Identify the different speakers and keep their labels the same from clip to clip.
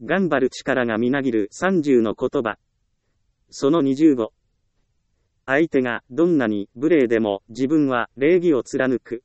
Speaker 1: 頑張る力がみなぎる30の言葉。その25。相手がどんなに無礼でも自分は礼儀を貫く。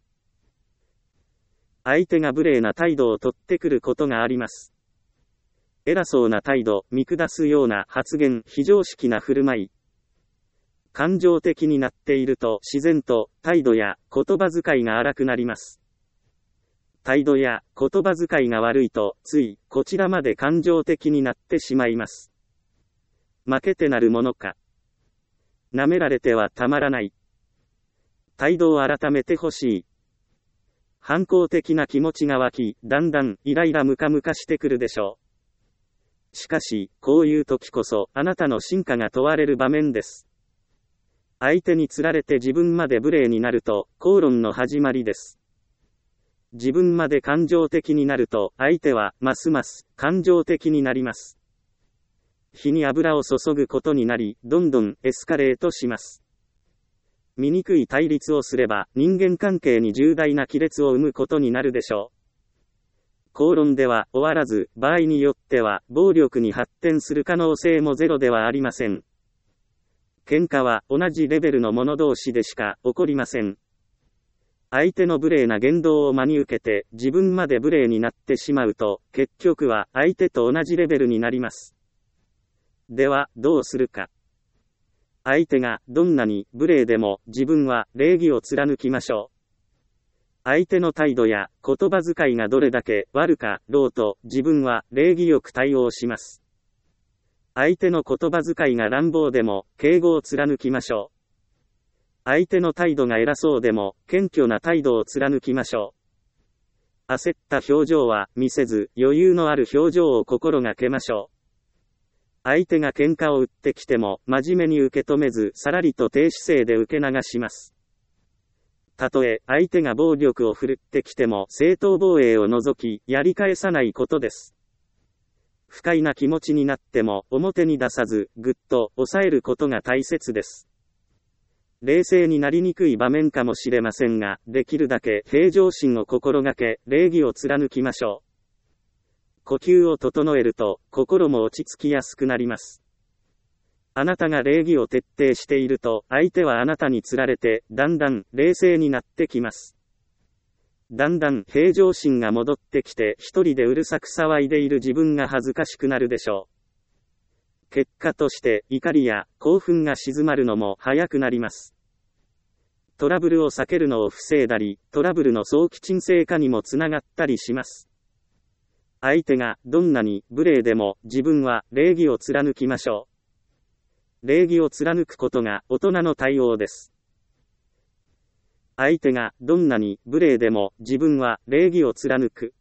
Speaker 1: 相手が無礼な態度をとってくることがあります。偉そうな態度、見下すような発言、非常識な振る舞い。感情的になっていると自然と態度や言葉遣いが荒くなります。態度や言葉遣いが悪いとついこちらまで感情的になってしまいます。負けてなるものか。舐められてはたまらない。態度を改めてほしい。反抗的な気持ちが湧き、だんだんイライラムカムカしてくるでしょう。しかし、こういう時こそあなたの真価が問われる場面です。相手につられて自分まで無礼になると、口論の始まりです。自分まで感情的になると、相手はますます感情的になります。火に油を注ぐことになり、どんどんエスカレートします。醜い対立をすれば、人間関係に重大な亀裂を生むことになるでしょう。口論では終わらず、場合によっては暴力に発展する可能性もゼロではありません。喧嘩は同じレベルの者同士でしか起こりません。相手の無礼な言動を真に受けて自分まで無礼になってしまうと、結局は相手と同じレベルになります。では、どうするか。相手がどんなに無礼でも自分は礼儀を貫きましょう。相手の態度や言葉遣いがどれだけ悪かろうと自分は礼儀よく対応します。相手の言葉遣いが乱暴でも敬語を貫きましょう。相手の態度が偉そうでも謙虚な態度を貫きましょう。焦った表情は見せず余裕のある表情を心がけましょう。相手が喧嘩を売ってきても真面目に受け止めずさらりと低姿勢で受け流します。たとえ相手が暴力を振るってきても正当防衛を除きやり返さないことです。不快な気持ちになっても表に出さずぐっと抑えることが大切です。冷静になりにくい場面かもしれませんが、できるだけ平常心を心がけ礼儀を貫きましょう。呼吸を整えると心も落ち着きやすくなります。あなたが礼儀を徹底していると相手はあなたにつられてだんだん冷静になってきます。だんだん平常心が戻ってきて一人でうるさく騒いでいる自分が恥ずかしくなるでしょう。結果として怒りや興奮が静まるのも早くなります。トラブルを避けるのを防いだり、トラブルの早期沈静化にもつながったりします。相手がどんなに無礼でも自分は礼儀を貫きましょう。礼儀を貫くことが大人の対応です。相手がどんなに無礼でも自分は礼儀を貫く。